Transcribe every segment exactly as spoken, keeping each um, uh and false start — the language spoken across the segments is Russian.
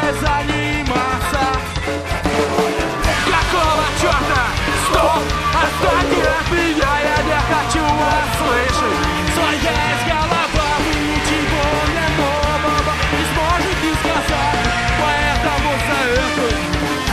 заниматься. Какого черта? Стоп! Отстаньте от меня, я не хочу вас слышать. Своя из голова, вы ничего мне нового не сможете сказать, поэтому советую.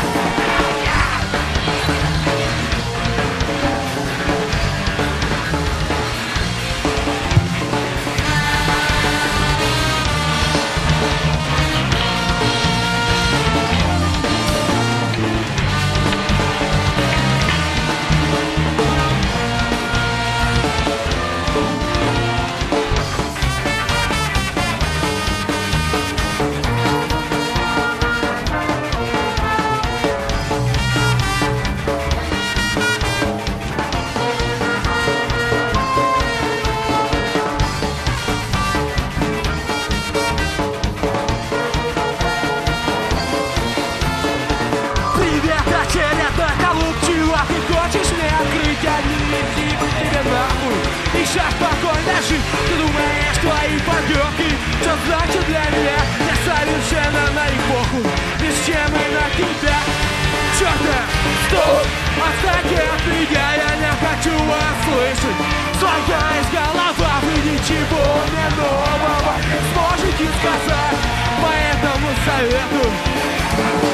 Сейчас спокойно жить. Ты думаешь, твои подъемки что значит для меня? Я совершенно на их похуй. Ни с чем и на тебя. Чёрта, стоп! Отстаньте от меня, я не хочу вас слышать. Своя из голова, вы ничего мне нового сможете сказать, поэтому советую.